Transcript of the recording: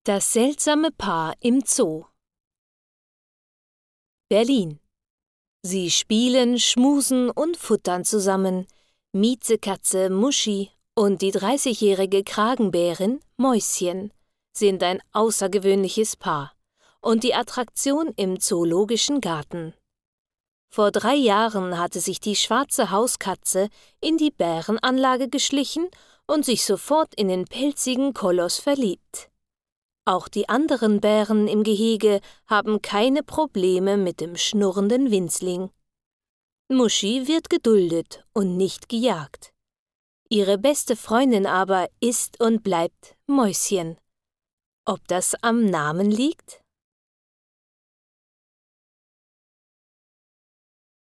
Das seltsame Paar im Zoo. Berlin. Sie spielen, schmusen und futtern zusammen. Miezekatze Muschi und die 30-jährige Kragenbärin Mäuschen sind ein außergewöhnliches Paar und die Attraktion im Zoologischen Garten. Vor 3 Jahren hatte sich die schwarze Hauskatze in die Bärenanlage geschlichen und sich sofort in den pelzigen Koloss verliebt. Auch die anderen Bären im Gehege haben keine Probleme mit dem schnurrenden Winzling. Muschi wird geduldet und nicht gejagt. Ihre beste Freundin aber ist und bleibt Mäuschen. Ob das am Namen liegt?